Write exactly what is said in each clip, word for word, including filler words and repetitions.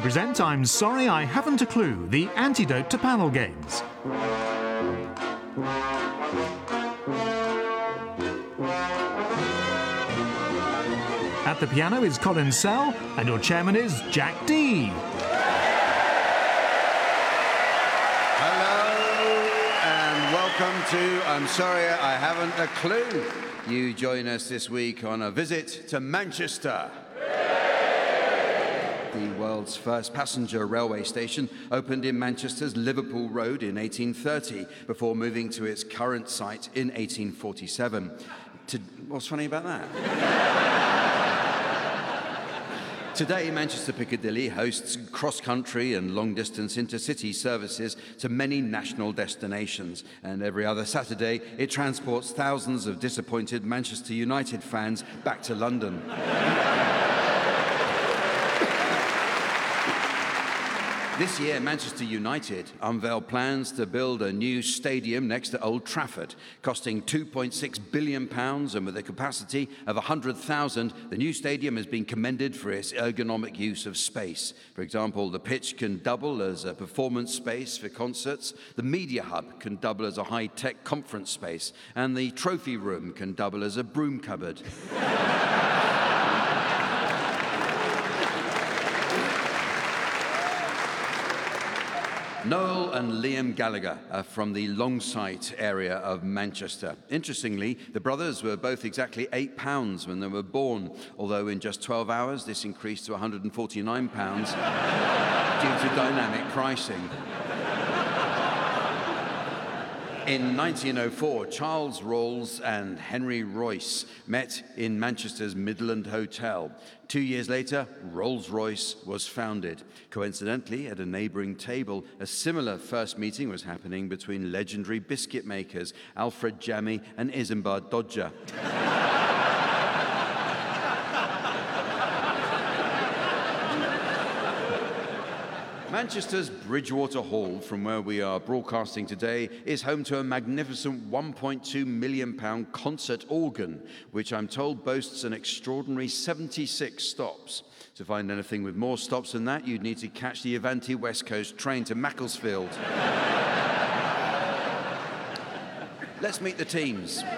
present I'm Sorry I Haven't a Clue, the antidote to panel games. At the piano is Colin Sell, and your chairman is Jack Dee. Hello, and welcome to I'm Sorry I Haven't a Clue. You join us this week on a visit to Manchester. The world's first passenger railway station opened in Manchester's Liverpool Road in eighteen thirty before moving to its current site in eighteen forty-seven. To, what's funny about that? Today, Manchester Piccadilly hosts cross-country and long-distance intercity services to many national destinations. And every other Saturday, it transports thousands of disappointed Manchester United fans back to London. This year, Manchester United unveiled plans to build a new stadium next to Old Trafford, costing two point six billion pounds, and with a capacity of one hundred thousand, the new stadium has been commended for its ergonomic use of space. For example, the pitch can double as a performance space for concerts, the media hub can double as a high-tech conference space, and the trophy room can double as a broom cupboard. Noel and Liam Gallagher are from the Longsight area of Manchester. Interestingly, the brothers were both exactly eight pounds when they were born, although in just twelve hours this increased to one hundred forty-nine pounds due to dynamic pricing. In nineteen oh four, Charles Rolls and Henry Royce met in Manchester's Midland Hotel. Two years later, Rolls-Royce was founded. Coincidentally, at a neighbouring table, a similar first meeting was happening between legendary biscuit makers Alfred Jammy and Isambard Dodger. Manchester's Bridgewater Hall, from where we are broadcasting today, is home to a magnificent one point two million pound concert organ, which I'm told boasts an extraordinary seventy-six stops. To find anything with more stops than that, you'd need to catch the Avanti West Coast train to Macclesfield. Let's meet the teams. On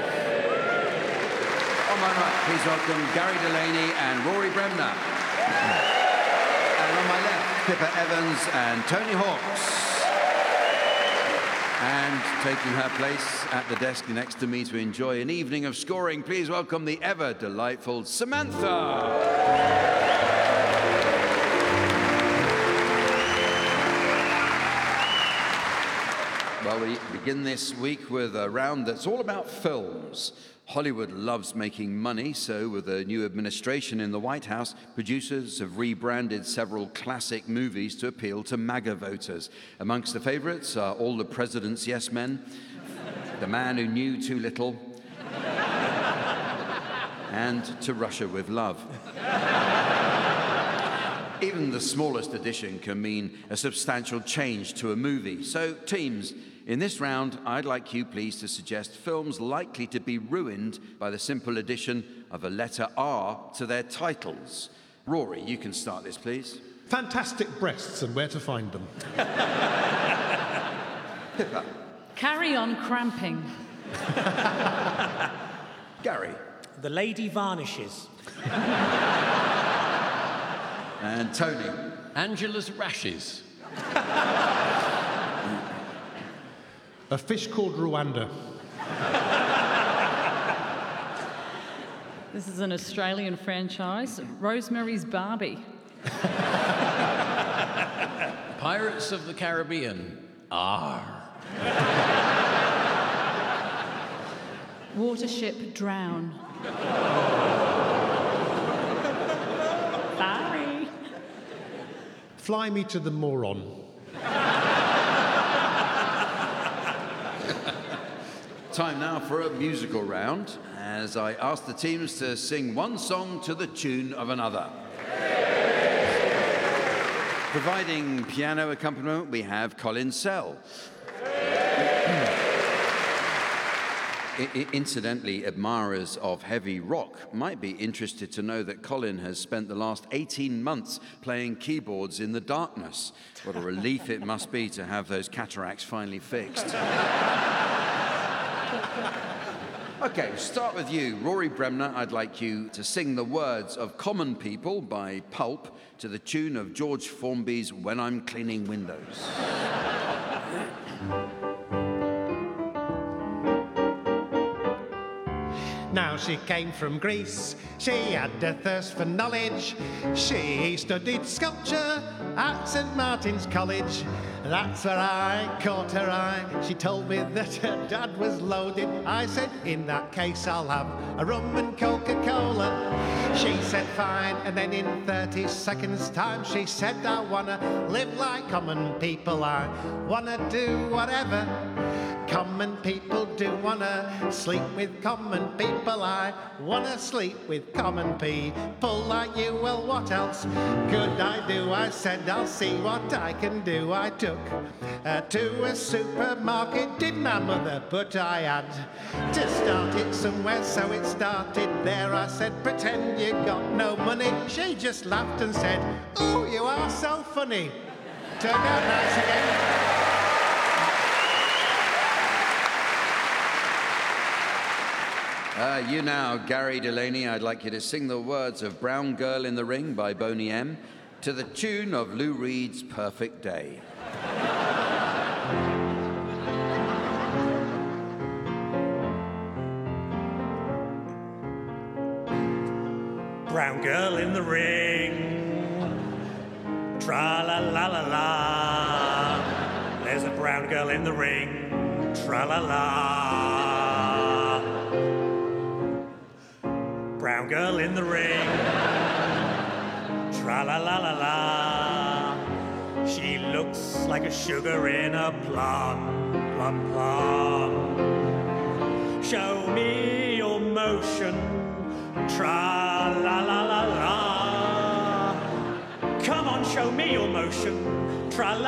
my right, please welcome Gary Delaney and Rory Bremner. And on my left, Pippa Evans and Tony Hawks. And taking her place at the desk next to me to enjoy an evening of scoring, please welcome the ever delightful Samantha. Well, we begin this week with a round that's all about films. Hollywood loves making money, so with a new administration in the White House, producers have rebranded several classic movies to appeal to MAGA voters. Amongst the favorites are All the President's Yes Men, The Man Who Knew Too Little, and To Russia with Love. Even the smallest addition can mean a substantial change to a movie. So, teams, in this round, I'd like you, please, to suggest films likely to be ruined by the simple addition of a letter R to their titles. Rory, you can start this, please. Fantastic Breasts and Where to Find Them. Pippa. Carry On Cramping. Gary. The Lady Varnishes. And Tony. Angela's Rashes. A Fish Called Rwanda. This is an Australian franchise. Rosemary's Barbie. Pirates of the Caribbean. R. Watership Drown. Sorry. Fly Me to the Moron. Time now for a musical round, as I ask the teams to sing one song to the tune of another. Providing piano accompaniment, we have Colin Sell. I- I- incidentally, admirers of heavy rock might be interested to know that Colin has spent the last eighteen months playing keyboards in the darkness. What a relief it must be to have those cataracts finally fixed. Okay, we'll start with you. Rory Bremner, I'd like you to sing the words of Common People by Pulp to the tune of George Formby's When I'm Cleaning Windows. Now she came from Greece, she had a thirst for knowledge. She studied sculpture at Saint Martin's College. That's where I caught her eye. She told me that her dad was loaded. I said, in that case I'll have a rum and Coca-Cola. She said fine, and then in thirty seconds time she said, I wanna live like common people. I wanna do whatever common people do. Wanna sleep with common people. I wanna sleep with common people like you. Well, what else could I do? I said, I'll see what I can do. I took her to a supermarket, did my mother, but I had to start it somewhere, so it started there. I said, pretend you got no money. She just laughed and said, oh, you are so funny. Turned out nice again. Uh, you now, Gary Delaney, I'd like you to sing the words of Brown Girl in the Ring by Boney M to the tune of Lou Reed's Perfect Day. Brown girl in the ring, tra-la-la-la-la. There's a brown girl in the ring, tra-la-la. Brown girl in the ring, tra-la-la-la-la. She looks like a sugar in a plum, plum, plum. Show me your motion, tra-la-la-la-la. Come on, show me your motion,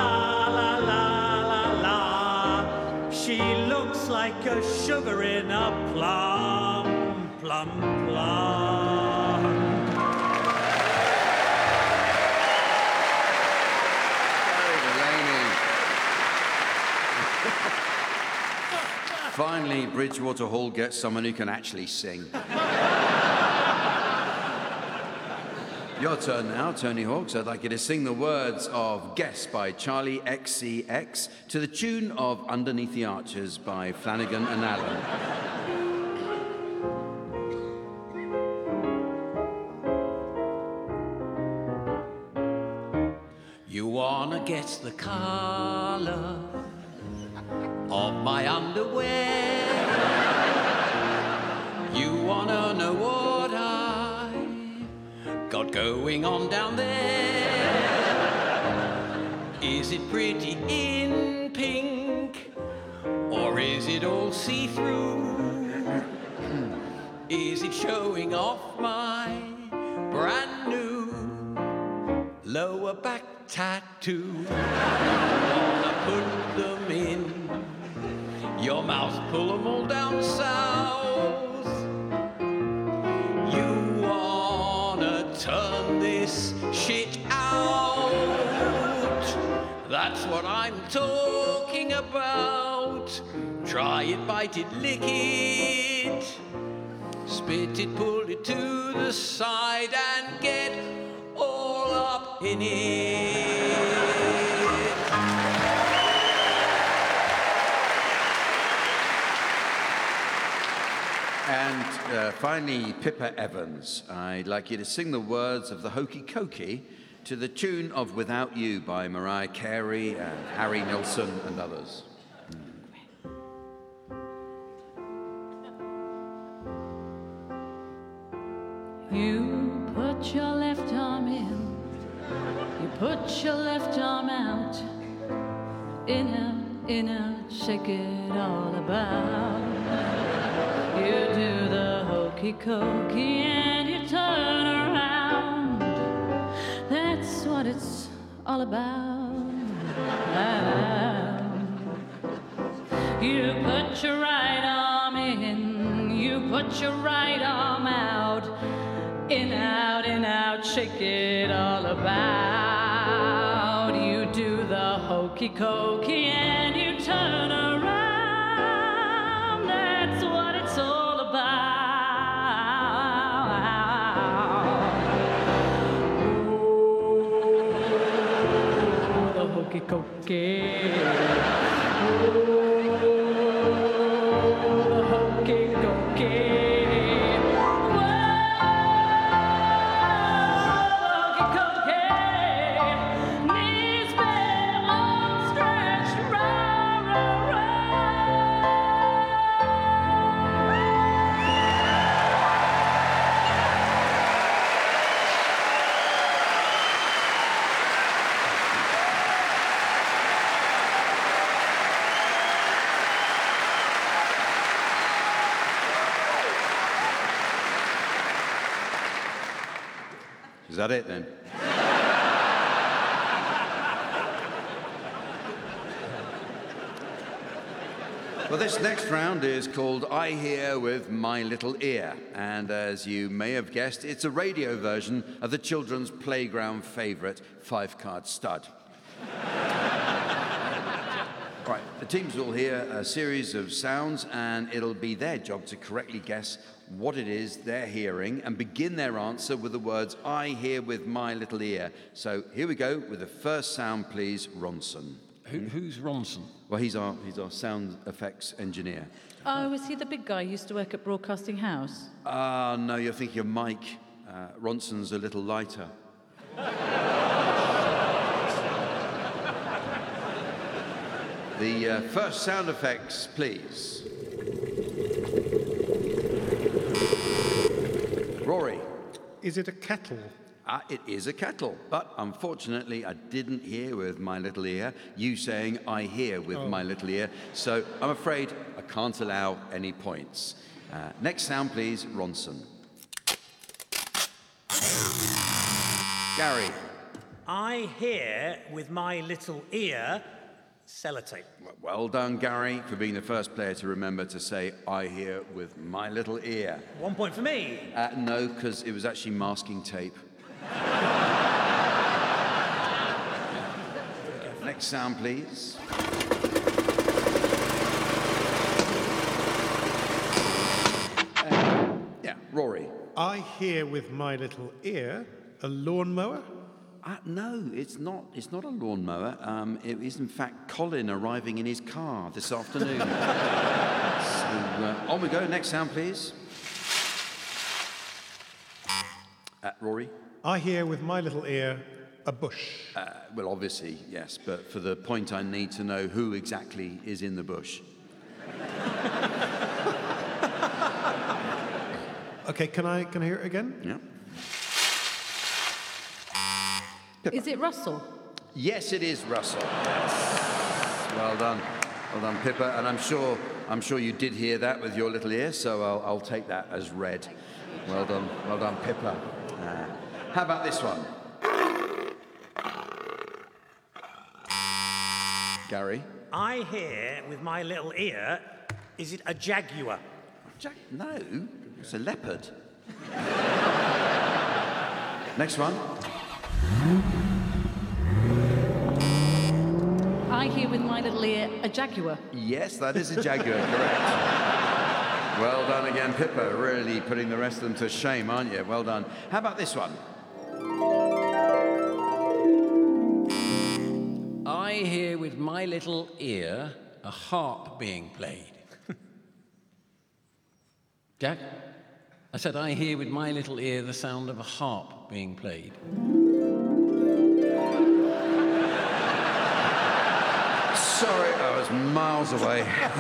tra-la-la-la-la-la. She looks like a sugar in a plum, plum, plum. Gary Delaney. Finally, Bridgewater Hall gets someone who can actually sing. Your turn now, Tony Hawks. I'd like you to sing the words of Guess by Charlie X C X to the tune of Underneath the Arches by Flanagan and Allen. You wanna guess the color of my underwear? You wanna know what I got going on down there? Is it pretty in pink, or is it all see-through? Is it showing off my brand new lower back tattoo? Wanna put them in your mouth, pull them all down south. You wanna turn this shit out. That's what I'm talking about. Try it, bite it, lick it. Spit it, pull it to the side and get all up in it. And uh, finally, Pippa Evans. I'd like you to sing the words of the Hokey Cokey to the tune of Without You by Mariah Carey and Harry Nilsson and others. You put your left arm in, you put your left arm out, in out, in out, shake it all about. You do the hokey cokey and you turn around. That's what it's all about. You put your right arm in, put your right arm out. In, out, in, out, shake it all about. You do the hokey cokey and you turn around. That's what it's all about. Oh, the hokey cokey. Is that it then? Well, this next round is called I Hear with My Little Ear. And as you may have guessed, it's a radio version of the children's playground favourite, Five Card Stud. Right, the teams will hear a series of sounds and it'll be their job to correctly guess what it is they're hearing and begin their answer with the words, I hear with my little ear. So here we go with the first sound, please, Ronson. Who, who's Ronson? Well, he's our, he's our sound effects engineer. Oh, is he the big guy who used to work at Broadcasting House? Ah, uh, no, you're thinking of Mike. Uh, Ronson's a little lighter. The uh, first sound effects, please. Rory. Is it a kettle? Uh, it is a kettle, but unfortunately I didn't hear with my little ear you saying I hear with Oh. my little ear, so I'm afraid I can't allow any points. Uh, next sound, please, Ronson. Gary. I hear with my little ear sellotape. Well done, Gary, for being the first player to remember to say I hear with my little ear. One point for me. Uh, no, because it was actually masking tape. Next sound, please. Uh, yeah, Rory. I hear with my little ear a lawnmower. Uh, no, it's not. It's not a lawnmower. Um, it is, in fact, Colin arriving in his car this afternoon. so, uh, on we go. Next sound, please. Uh, Rory. I hear with my little ear a bush. Uh, well, obviously, yes, but for the point, I need to know who exactly is in the bush. Okay, can I can I hear it again? Yeah. Is it Russell? Yes, it is Russell. Yes. Well done. Well done, Pippa. And I'm sure I'm sure you did hear that with your little ear, so I'll, I'll take that as read. Well done. Well done, Pippa. Uh, how about this one? Gary? I hear with my little ear, is it a jaguar? Jack? No, it's a leopard. Next one. I hear with my little ear a jaguar. Yes, that is a jaguar, correct. Well done again, Pippa. Really putting the rest of them to shame, aren't you? Well done. How about this one? I hear with my little ear a harp being played. Jack? I said I hear with my little ear the sound of a harp being played. Sorry, I was miles away.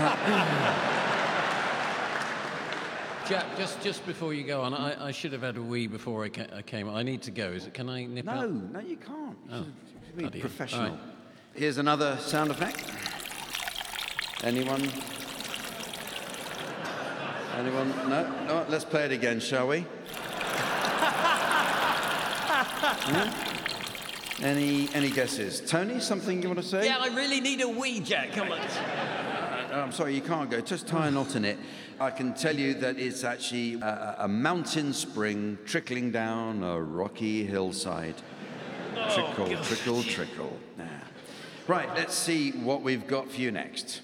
Jack, just, just before you go on, I, I should have had a wee before I, ca- I came. I need to go. Is it? Can I nip No, out? no, you can't. You Oh, should be bloody hell. professional. All right. Here's another sound effect. Anyone? Anyone? No? No? Let's play it again, shall we? Yeah? Any any guesses? Tony, something you want to say? Yeah, I really need a wee, Jack. Come on. I'm sorry, you can't go. Just tie a knot in it. I can tell you that it's actually a, a mountain spring trickling down a rocky hillside. Oh, trickle, gosh. trickle, trickle. Yeah. Right, let's see what we've got for you next.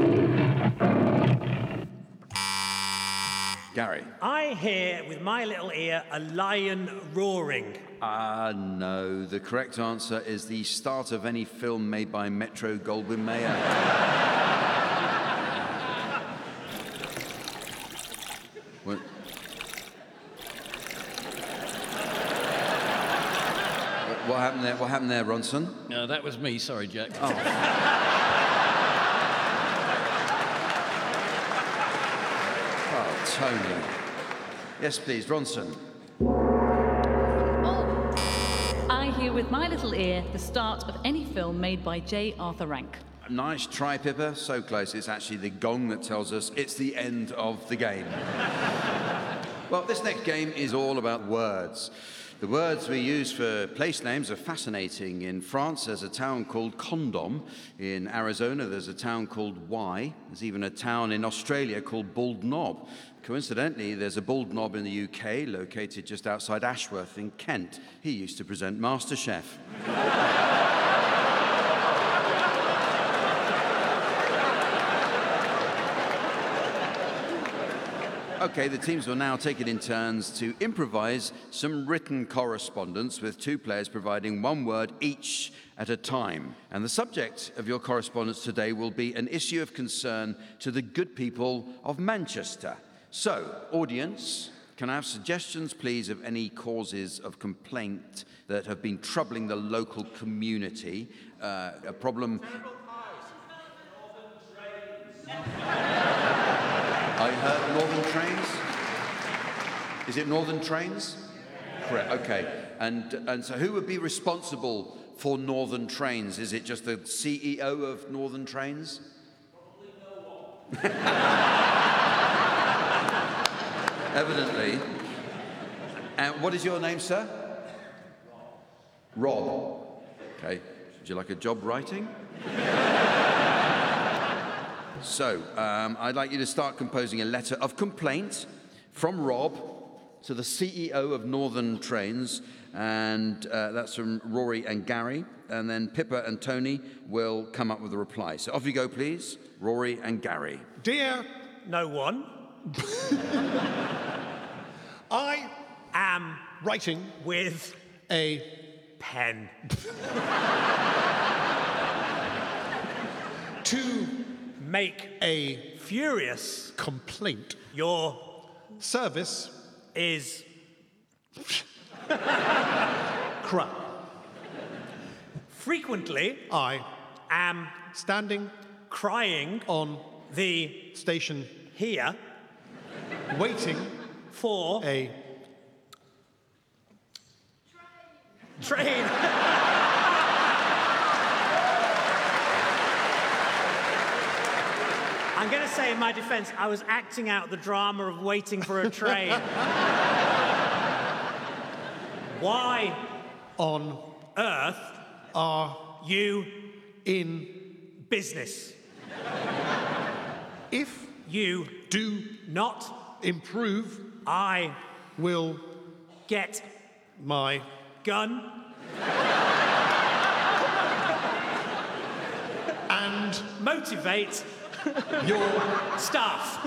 Gary. I hear with my little ear a lion roaring. Ah, uh, no. The correct answer is the start of any film made by Metro Goldwyn Mayer. What? What happened there? What happened there, Ronson? No, that was me. Sorry, Jack. Oh. Oh, Tony. Yes, please, Ronson. I hear with my little ear the start of any film made by J. Arthur Rank. Nice try, Pippa. So close. It's actually the gong that tells us it's the end of the game. Well, this next game is all about words. The words we use for place names are fascinating. In France, there's a town called Condom. In Arizona, there's a town called Y. There's even a town in Australia called Bald Knob. Coincidentally, there's a Bald Knob in the U K, located just outside Ashworth in Kent. He used to present MasterChef. Okay, the teams will now take it in turns to improvise some written correspondence with two players providing one word each at a time. And the subject of your correspondence today will be an issue of concern to the good people of Manchester. So, audience, can I have suggestions, please, of any causes of complaint that have been troubling the local community? Uh, a problem... I heard Northern Trains. Is it Northern Trains? Correct, okay. And, and so who would be responsible for Northern Trains? Is it just the C E O of Northern Trains? Probably no one. Evidently. And what is your name, sir? Rob. Rob. Okay. Would you like a job writing? So, um, I'd like you to start composing a letter of complaint from Rob to the C E O of Northern Trains, and uh, that's from Rory and Gary, and then Pippa and Tony will come up with a reply. So off you go, please, Rory and Gary. Dear, No one. I Am writing with a pen. to Make a furious. complaint. Your Service is crap. frequently I am standing crying on the station here waiting for a train. I'm going to say in my defense, I was acting out the drama of waiting for a train. Why on earth are you in business? if You do not, improve I will get my gun and motivate your staff.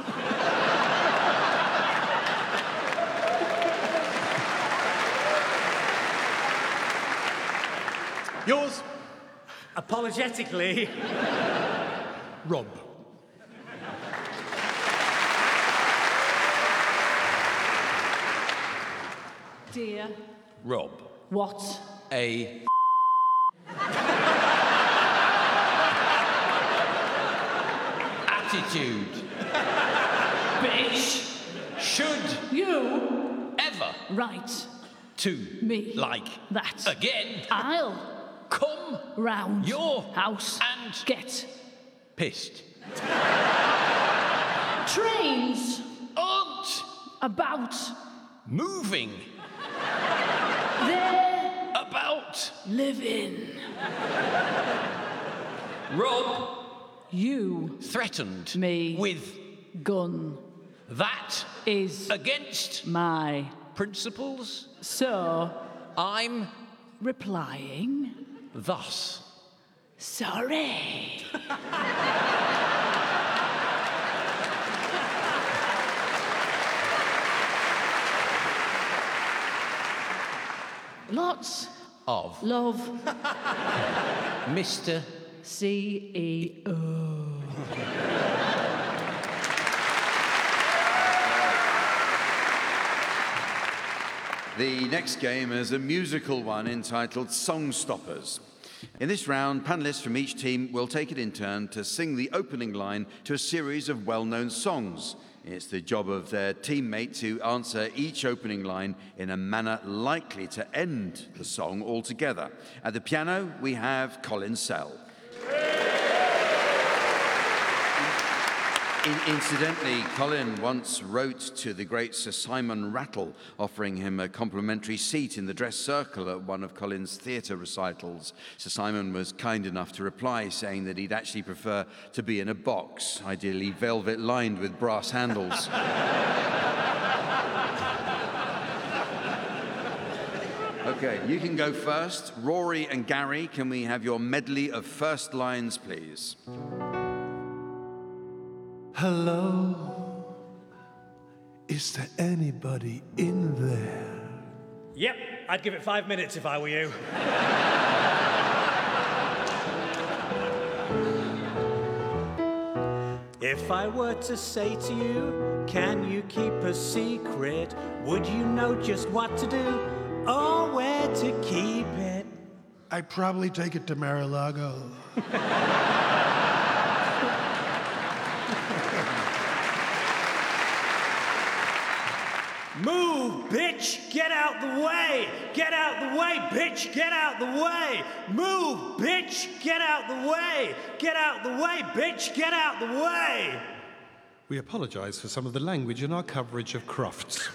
yours Apologetically, Rob. Dear, Rob, what? a attitude Bitch, should you ever write to me like that. again I'll come round your house and get pissed. trains Aren't about moving their about living. Rob, You threatened me with gun that is against my principles, so I'm replying thus. Sorry. Lots Of love, Mister C E O. The next game is a musical one entitled Song Stoppers. In this round, panellists from each team will take it in turn to sing the opening line to a series of well-known songs. It's the job of their teammate to answer each opening line in a manner likely to end the song altogether. At the piano, we have Colin Sell. In, incidentally, Colin once wrote to the great Sir Simon Rattle, offering him a complimentary seat in the dress circle at one of Colin's theatre recitals. Sir Simon was kind enough to reply, saying that he'd actually prefer to be in a box, ideally velvet lined with brass handles. Okay, you can go first. Rory and Gary, can we have your medley of first lines, please? Hello? Is there anybody in there? Yep, I'd give it five minutes if I were you. If I were to say to you, can you keep a secret? Would you know just what to do or where to keep it? I'd probably take it to Mar-a-Lago. Move, bitch! Get out the way! Get out the way, bitch! Get out the way! Move, bitch! Get out the way! Get out the way, bitch! Get out the way! We apologise for some of the language in our coverage of Crofts.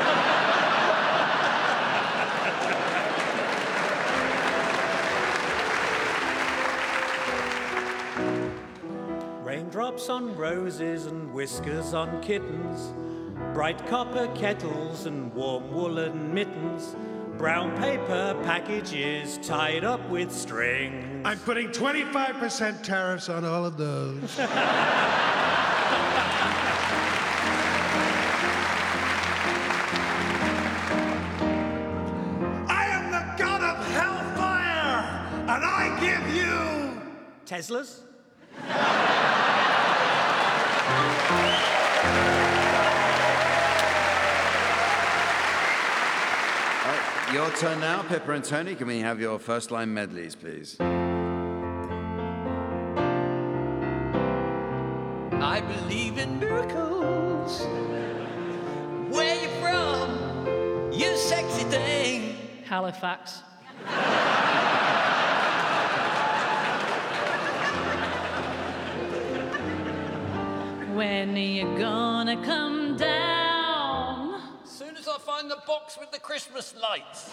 Raindrops on roses and whiskers on kittens, bright copper kettles and warm woolen mittens, brown paper packages tied up with string. I'm putting twenty-five percent tariffs on all of those. I am the god of hellfire, and I give you... Teslas? Your turn now, Pippa and Tony. Can we have your first line medleys, please? I believe in miracles. Where you from? You sexy thing. Halifax. When are you gonna come down? As soon as I find the box with the Christmas lights.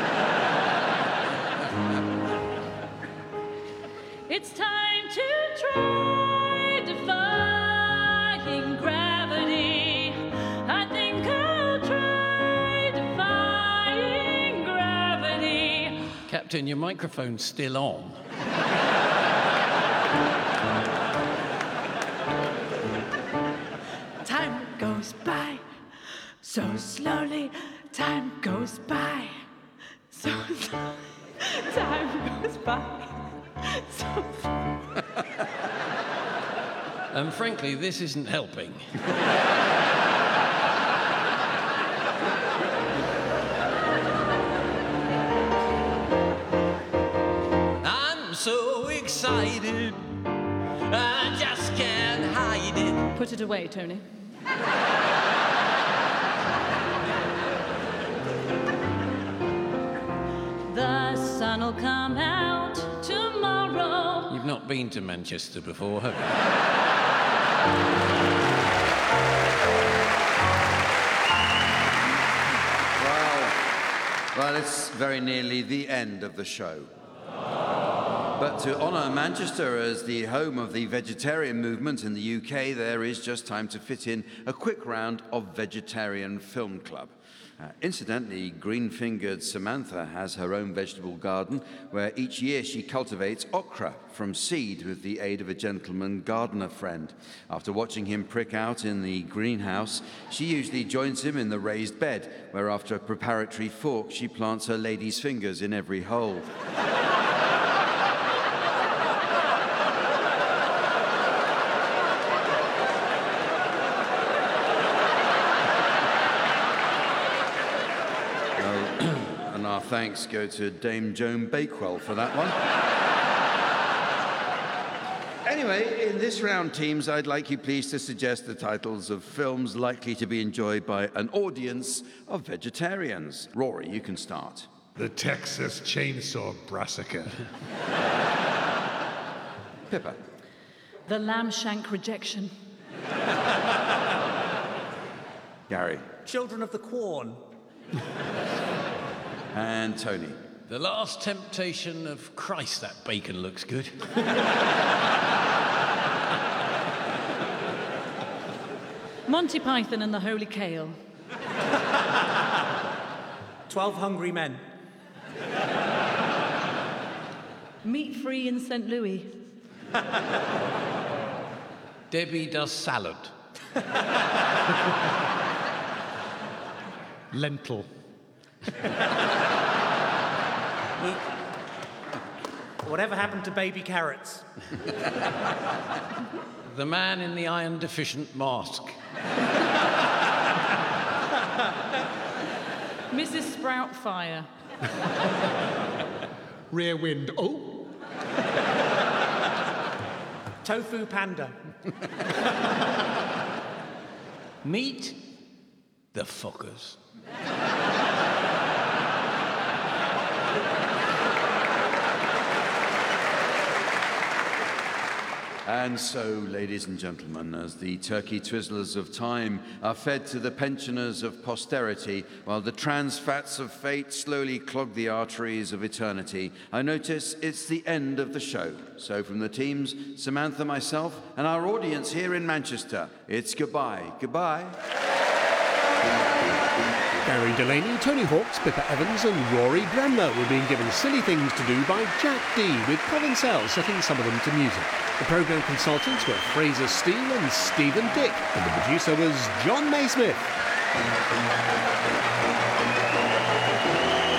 It's time to try defying gravity. I think I'll try defying gravity. Captain, your microphone's still on. Time goes by so slowly. Time goes by so slowly. Time goes by so slowly. And frankly, this isn't helping. I'm so excited, I just can't hide it. Put it away, Tony. The sun'll come out tomorrow. You've not been to Manchester before, have Well, well, it's very nearly the end of the show. But to honour Manchester as the home of the vegetarian movement in the U K, there is just time to fit in a quick round of Vegetarian Film Club. Uh, incidentally, green-fingered Samantha has her own vegetable garden where each year she cultivates okra from seed with the aid of a gentleman gardener friend. After watching him prick out in the greenhouse, she usually joins him in the raised bed, where after a preparatory fork she plants her lady's fingers in every hole. Our thanks go to Dame Joan Bakewell for that one. Anyway, in this round, teams, I'd like you please to suggest the titles of films likely to be enjoyed by an audience of vegetarians. Rory, you can start. The Texas Chainsaw Brassica. Pippa. The lamb shank rejection. Gary. Children of the Corn. And Tony. The Last Temptation of Christ, that bacon looks good. Monty Python and the Holy Kale. Twelve Hungry Men. Meat free in Saint Louis. Debbie does salad. Lentil. Whatever happened to baby carrots? The Man in the Iron Deficient Mask. Missus Sproutfire. Rear Wind. Oh! Tofu Panda. Meet the Fockers. And so, ladies and gentlemen, as the turkey twizzlers of time are fed to the pensioners of posterity, while the trans fats of fate slowly clog the arteries of eternity, I notice it's the end of the show. So from the teams, Samantha, myself, and our audience here in Manchester, it's goodbye. Goodbye. Gary Delaney, Tony Hawks, Pippa Evans and Rory Bremner were being given silly things to do by Jack Dee, with Colin Sell setting some of them to music. The programme consultants were Fraser Steele and Stephen Dick, and the producer was John Maysmith.